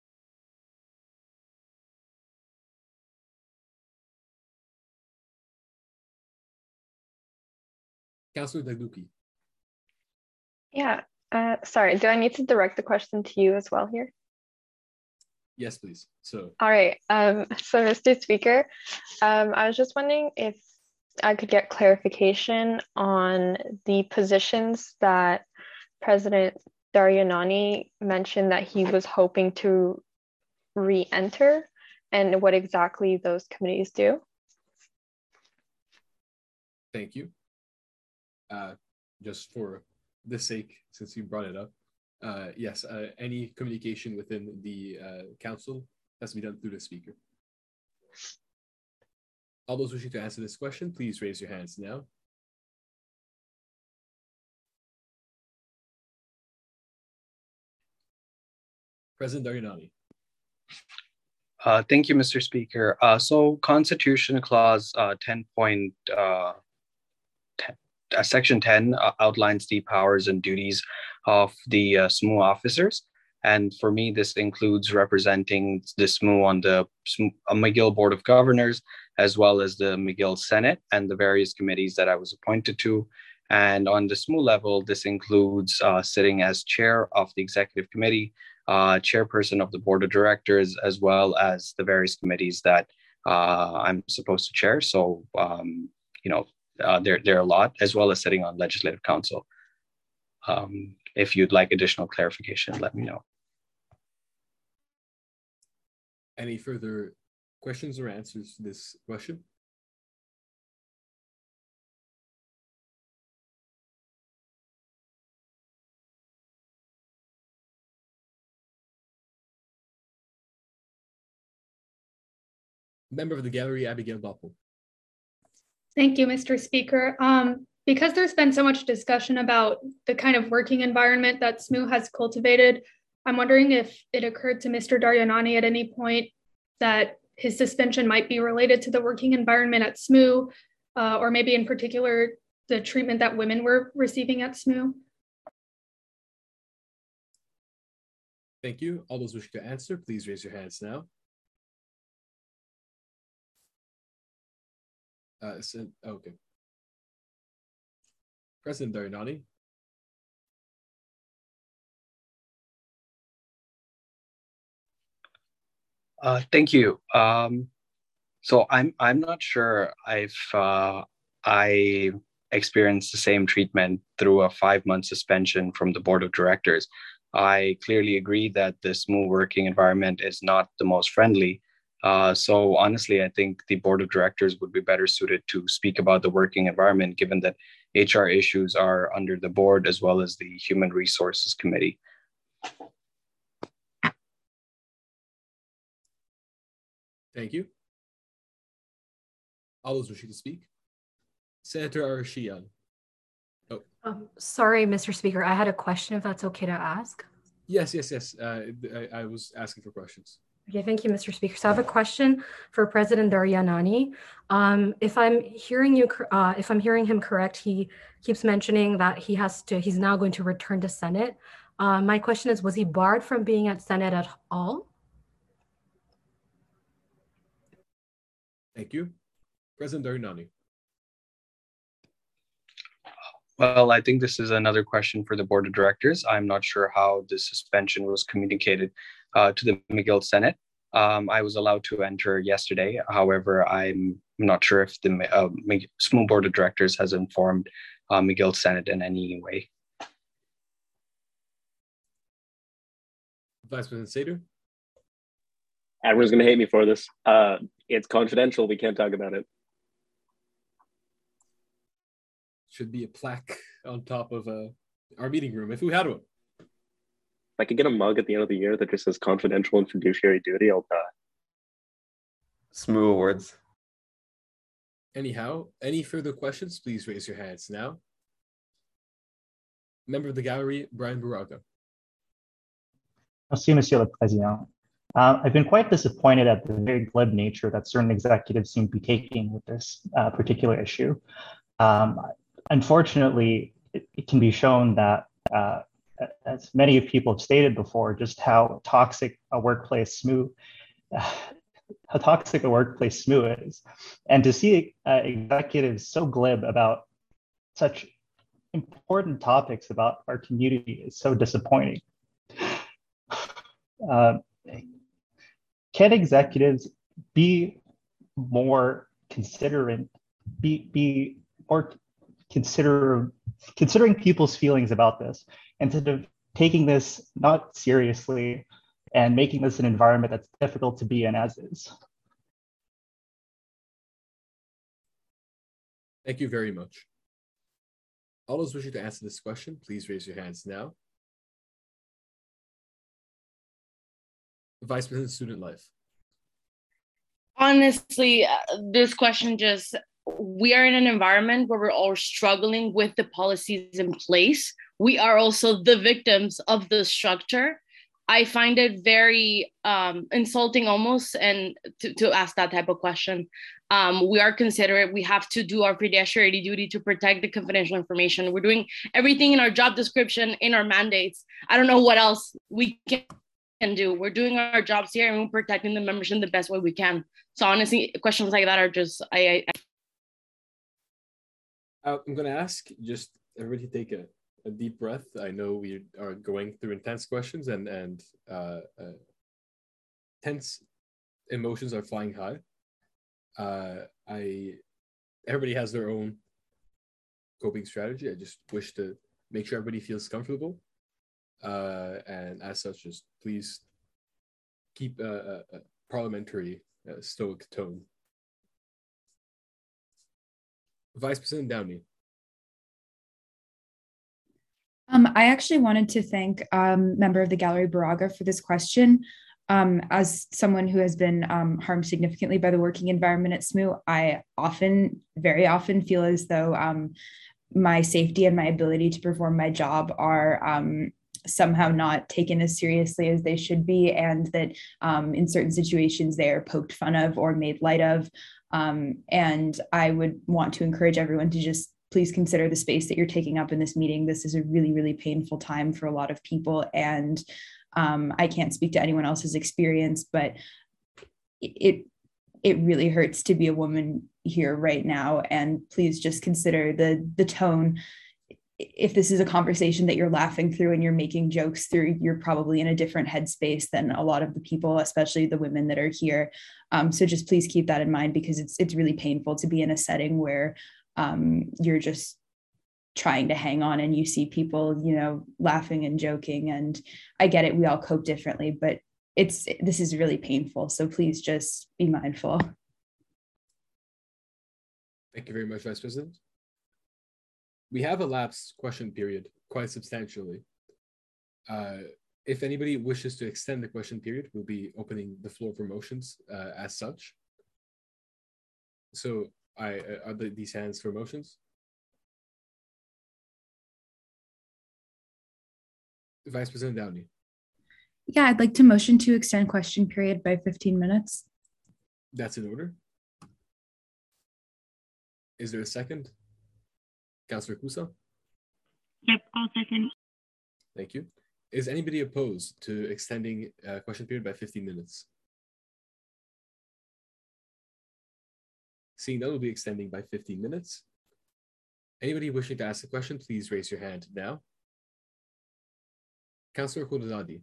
Councilor Dagduki. Yeah, uh, sorry, do I need to direct the question to you as well here? Yes, please. So. All right, um, so Mister Speaker, um, I was just wondering if I could get clarification on the positions that President Daryanani mentioned that he was hoping to re-enter, and what exactly those committees do. Thank you. Uh, just for the sake, since you brought it up, uh, yes, uh, any communication within the uh, council has to be done through the speaker. All those wishing to answer this question, please raise your hands now. President Daryanani. Uh, thank you, Mister Speaker. Uh, so Constitution Clause uh, ten point uh, uh, Section ten uh, outlines the powers and duties of the uh, S M U officers. And for me, this includes representing the S M U on the S M U, uh, McGill Board of Governors, as well as the McGill Senate and the various committees that I was appointed to. And on the S M U level, this includes uh, sitting as chair of the executive committee, uh, chairperson of the board of directors, as well as the various committees that uh, I'm supposed to chair. So, um, you know, uh, there, there are a lot, as well as sitting on legislative council. Um, if you'd like additional clarification, let me know. Any further questions or answers to this question? Member of the gallery, Abigail Doppel. Thank you, Mister Speaker. Um, because there's been so much discussion about the kind of working environment that S M U has cultivated, I'm wondering if it occurred to Mister Daryanani at any point that his suspension might be related to the working environment at S M U, uh, or maybe in particular, the treatment that women were receiving at S M U. Thank you. All those wishing to answer, please raise your hands now. Uh, so, okay. President Daryanani. Uh, thank you. Um, so I'm I'm not sure if uh, I experienced the same treatment through a five-month suspension from the board of directors. I clearly agree that the S M U working environment is not the most friendly. Uh, so honestly, I think the board of directors would be better suited to speak about the working environment, given that H R issues are under the board as well as the Human Resources Committee. Thank you. All those wishing to speak. Senator Arashian. Oh. Um, sorry, Mister Speaker, I had a question, if that's okay to ask. Yes, yes, yes. Uh, I, I was asking for questions. Okay, thank you, Mister Speaker. So I have a question for President Daryanani. Um, if I'm hearing you, uh, if I'm hearing him correct, he keeps mentioning that he has to, he's now going to return to Senate. Uh, my question is, was he barred from being at Senate at all? Thank you. President Daryanani. Well, I think this is another question for the board of directors. I'm not sure how the suspension was communicated uh, to the McGill Senate. Um, I was allowed to enter yesterday. However, I'm not sure if the uh, S M U board of directors has informed uh, McGill Senate in any way. Vice President Seder. Everyone's going to hate me for this. Uh, it's confidential. We can't talk about it. Should be a plaque on top of uh, our meeting room if we had one. If I could get a mug at the end of the year that just says confidential and fiduciary duty, I'll die. S M U awards. Anyhow, any further questions, please raise your hands now. Member of the gallery, Brian Buraga. Merci, Monsieur le Président. Uh, I've been quite disappointed at the very glib nature that certain executives seem to be taking with this uh, particular issue. Um, unfortunately, it, it can be shown that, uh, as many of people have stated before, just how toxic a workplace S M U, uh, how toxic a workplace S M U is. And to see uh, executives so glib about such important topics about our community is so disappointing. Uh, can executives be more considerate, be, be more consider, considering people's feelings about this, instead of taking this not seriously and making this an environment that's difficult to be in as is? Thank you very much. All those wishing to answer this question, please raise your hands now. Vice President Student Life. Honestly, uh, this question just, we are in an environment where we're all struggling with the policies in place. We are also the victims of the structure. I find it very um, insulting almost and to, to ask that type of question. Um, we are considerate. We have to do our fiduciary duty to protect the confidential information. We're doing everything in our job description, in our mandates. I don't know what else we can can do. We're doing our jobs here and we're protecting the members in the best way we can. So honestly, questions like that are just, I, I I'm gonna ask just everybody take a, a deep breath. I know we are going through intense questions and, and uh, uh, tense emotions are flying high. Uh, I, everybody has their own coping strategy. I just wish to make sure everybody feels comfortable. Uh, and as such, just please keep uh, uh, parliamentary uh, stoic tone. Vice President Downey. Um, I actually wanted to thank um, member of the gallery Baraga for this question. Um, as someone who has been um, harmed significantly by the working environment at S M U, I often, very often feel as though um, my safety and my ability to perform my job are um, somehow not taken as seriously as they should be, and that um, in certain situations they are poked fun of or made light of. Um, and I would want to encourage everyone to just please consider the space that you're taking up in this meeting. This is a really, really painful time for a lot of people. And um, I can't speak to anyone else's experience, but it, it really hurts to be a woman here right now. And please just consider the, the tone. If this is a conversation that you're laughing through and you're making jokes through, you're probably in a different headspace than a lot of the people, especially the women that are here. Um, so just please keep that in mind, because it's, it's really painful to be in a setting where um, you're just trying to hang on and you see people, you know, laughing and joking. And I get it, we all cope differently, but it's, this is really painful. So please just be mindful. Thank you very much, Vice President. We have elapsed question period quite substantially. Uh, if anybody wishes to extend the question period, we'll be opening the floor for motions uh, as such. So I, uh, are the, these hands for motions? Vice President Downey. Yeah, I'd like to motion to extend question period by fifteen minutes. That's in order. Is there a second? Councillor Kusa? Yep, I'll second. Thank you. Is anybody opposed to extending uh, question period by fifteen minutes? Seeing that, we'll be extending by fifteen minutes. Anybody wishing to ask a question, please raise your hand now. Councillor Khordadadi.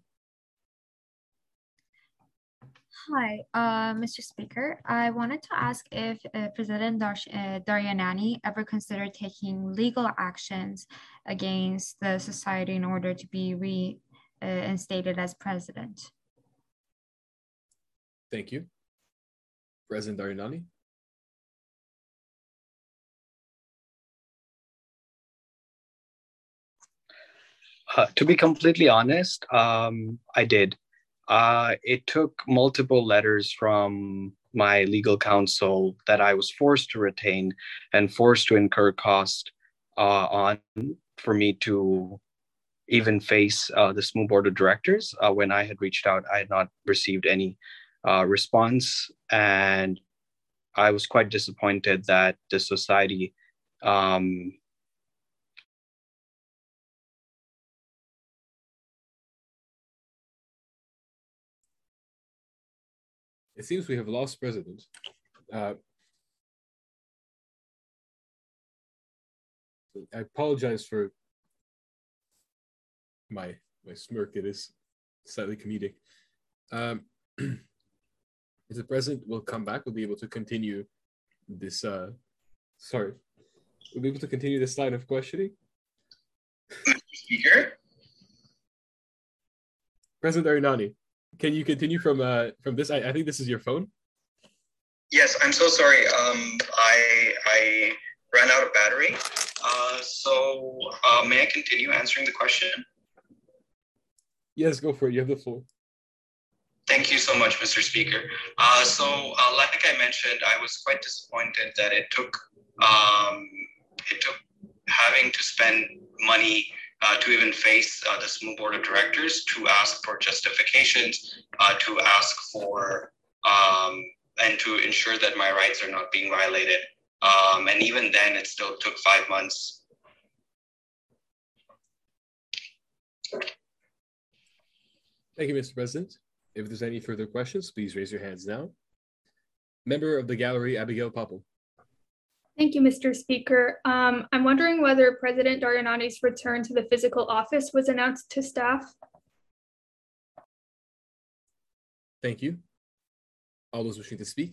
Hi, uh, Mister Speaker. I wanted to ask if uh, President Dar uh, Daryanani ever considered taking legal actions against the society in order to be reinstated uh, as president. Thank you. President Daryanani. Uh, to be completely honest, um, I did. Uh, it took multiple letters from my legal counsel that I was forced to retain and forced to incur cost uh, on for me to even face uh, the S M U board of directors. Uh, when I had reached out, I had not received any uh, response, and I was quite disappointed that the society um, It seems we have lost president. Uh, I apologize for my my smirk. It is slightly comedic. Um, if the president will come back, we'll be able to continue this. Uh, sorry, we'll be able to continue this line of questioning. Speaker, President Daryanani, can you continue from uh, from this? I, I think this is your phone. yes, I'm so sorry. Um, I I ran out of battery. Uh, so uh, may I continue answering the question? Yes, go for it. You have the floor. Thank you so much, Mister Speaker. Uh, so, uh, like I mentioned, I was quite disappointed that it took um, it took having to spend money uh, to even face uh, the S M U board of directors to ask for justifications, uh, to ask for um, and to ensure that my rights are not being violated. Um, and even then, it still took five months. Thank you, Mister President. If there's any further questions, please raise your hands now. Member of the gallery, Abigail Popple. Thank you, Mister Speaker. Um, I'm wondering whether President Daryanani's return to the physical office was announced to staff. Thank you. All those wishing to speak.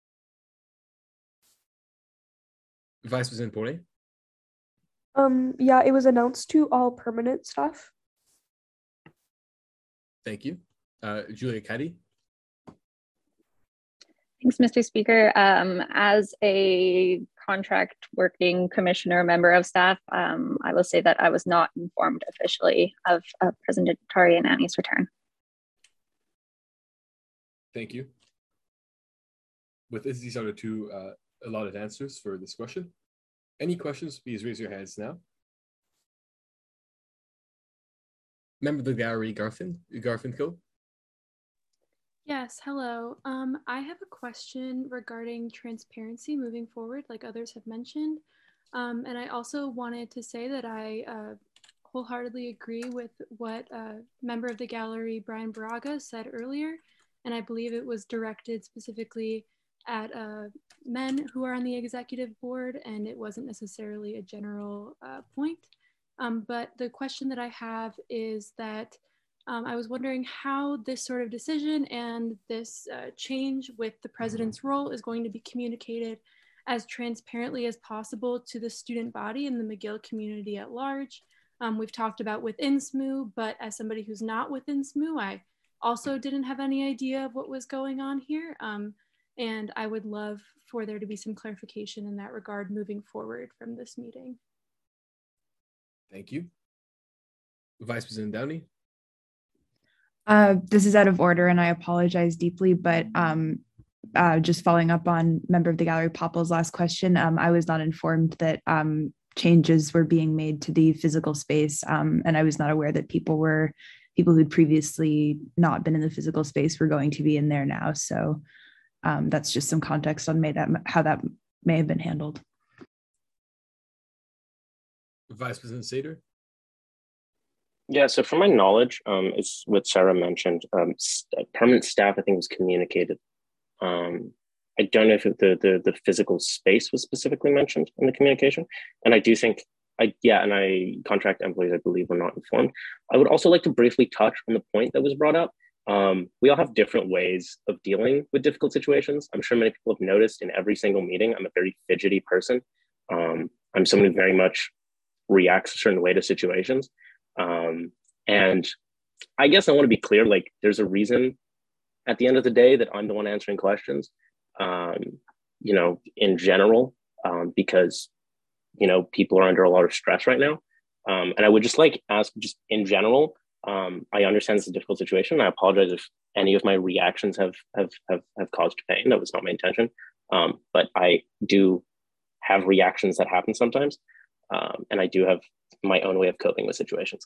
Vice President Pone. Um, yeah, it was announced to all permanent staff. Thank you. Uh, Julia Caddy. Thanks, Mister Speaker. Um, as a contract working commissioner member of staff, um, I will say that I was not informed officially of, of President Daryanani's return. Thank you. With this, these are the two uh, allotted answers for this question. Any questions, please raise your hands now. Member of the gallery, Garfin, Garfinkel. Yes, hello. Um, I have a question regarding transparency moving forward, like others have mentioned. Um, and I also wanted to say that I uh, wholeheartedly agree with what uh, member of the gallery, Brian Braga, said earlier. And I believe it was directed specifically at uh, men who are on the executive board, and it wasn't necessarily a general uh, point. Um, but the question that I have is that Um, I was wondering how this sort of decision and this uh, change with the president's role is going to be communicated as transparently as possible to the student body and the McGill community at large. Um, we've talked about within S M U, but as somebody who's not within S M U, I also didn't have any idea of what was going on here. Um, and I would love for there to be some clarification in that regard moving forward from this meeting. Thank you. Vice President Downey. Uh, this is out of order and I apologize deeply, but um, uh, just following up on member of the gallery Popel's last question, um, I was not informed that um, changes were being made to the physical space, um, and I was not aware that people were, people who'd previously not been in the physical space were going to be in there now. So um, that's just some context on may that, how that may have been handled. Vice President Sater. Yeah, so from my knowledge, um, it's what Sarah mentioned, um, st- permanent staff, I think, was communicated. Um, I don't know if the, the the physical space was specifically mentioned in the communication. And I do think, I yeah, and I contract employees, I believe, were not informed. I would also like to briefly touch on the point that was brought up. Um, we all have different ways of dealing with difficult situations. I'm sure many people have noticed in every single meeting, I'm a very fidgety person. Um, I'm someone who very much reacts a certain way to situations. Um, and I guess I want to be clear, like there's a reason at the end of the day that I'm the one answering questions, um, you know, in general, um, because, you know, people are under a lot of stress right now. Um, and I would just like ask just in general, um, I understand it's a difficult situation. I apologize if any of my reactions have, have, have, have caused pain. That was not my intention. Um, but I do have reactions that happen sometimes. Um, and I do have my own way of coping with situations.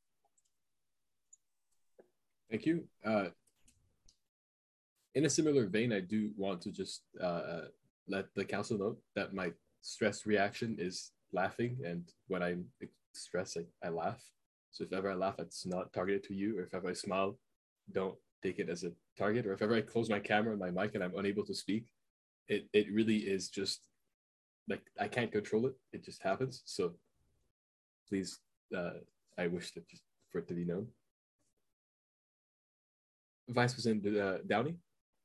Thank you. Uh, in a similar vein, I do want to just uh, let the council know that my stress reaction is laughing, and when I'm stressed, I, I laugh. So if ever I laugh, it's not targeted to you, or if ever I smile, don't take it as a target, or if ever I close my camera and my mic and I'm unable to speak, it, it really is just like I can't control it. It just happens. So please, uh, I wish that just for it to be known. Vice President uh, Downey.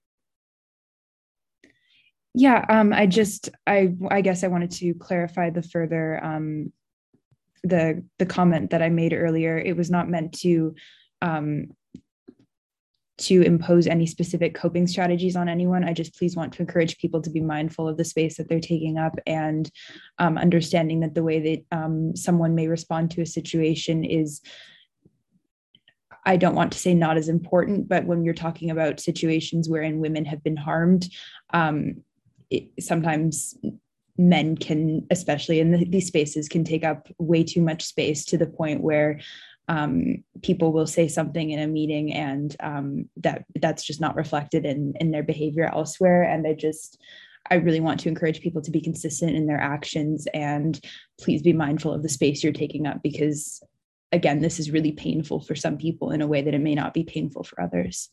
Yeah, um, I just, I, I guess I wanted to clarify the further, um, the the comment that I made earlier. It was not meant to, um, to impose any specific coping strategies on anyone. I just please want to encourage people to be mindful of the space that they're taking up, and um, understanding that the way that um, someone may respond to a situation is, I don't want to say not as important, but when you're talking about situations wherein women have been harmed, um, it, sometimes men can, especially in the, these spaces, can take up way too much space to the point where um, people will say something in a meeting and um, that that's just not reflected in, in their behavior elsewhere. And I just, I really want to encourage people to be consistent in their actions, and please be mindful of the space you're taking up, because again, this is really painful for some people in a way that it may not be painful for others.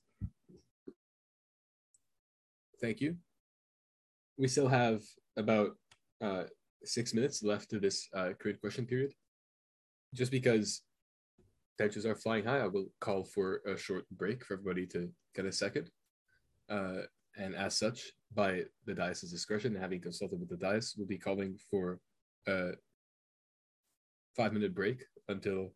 Thank you. We still have about uh, six minutes left to this uh, create question period. Just because tensions are flying high, I will call for a short break for everybody to get a second. Uh, and as such, by the dais' discretion, and having consulted with the dais, we'll be calling for a five-minute break until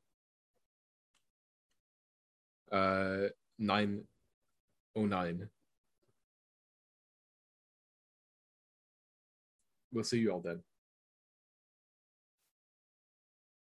uh, nine oh nine. We'll see you all then.